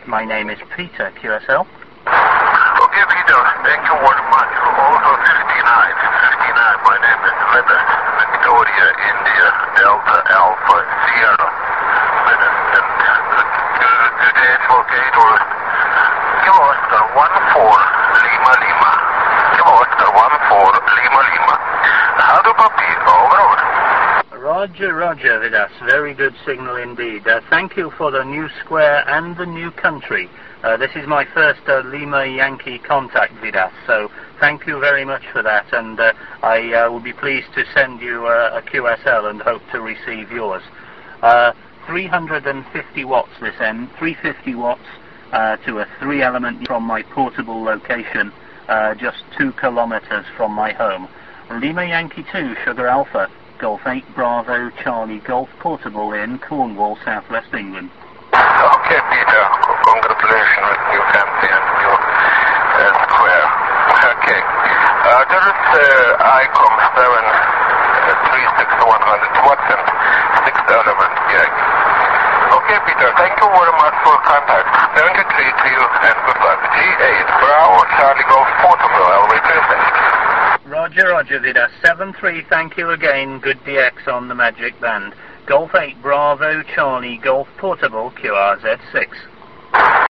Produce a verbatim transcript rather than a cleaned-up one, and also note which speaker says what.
Speaker 1: My name is Peter, Q S L.
Speaker 2: Okay, Peter, thank you very much. Also fifty-nine, fifty-nine, my name is Leonard, Victoria, India, Delta, Alpha, Sierra. Leonard, and the, the, the date for gate or Kilo Oscar one four, Lima, Lima. Kilo Oscar one four, Lima, Lima. How do puppy, over, over.
Speaker 1: Roger, Roger, Vidas. Very good signal indeed. Uh, thank you for the new square and the new country. Uh, this is my first uh, Lima Yankee contact, Vidas, so thank you very much for that, and uh, I uh, will be pleased to send you uh, a Q S L and hope to receive yours. Uh, three hundred fifty watts this end, three hundred fifty watts uh, to a three-element from my portable location, uh, just two kilometers from my home. Lima Yankee two, Sugar Alpha, Golf eight Bravo Charlie Golf Portable in Cornwall, southwest England.
Speaker 2: Okay, Peter. Congratulations with new family and new uh, square. Okay. Uh, there is uh, I COM seven three six one hundred watts and six element jack. Okay, Peter. Thank you very much for contact. seventy-three to you and good luck. G eight Bravo Charlie Golf Portable. I'll wait for you. Thank you.
Speaker 1: Roger, Roger, Vida. seven three, thank you again. Good D X on the Magic Band. Golf eight Bravo Charlie Golf Portable Q R Z six.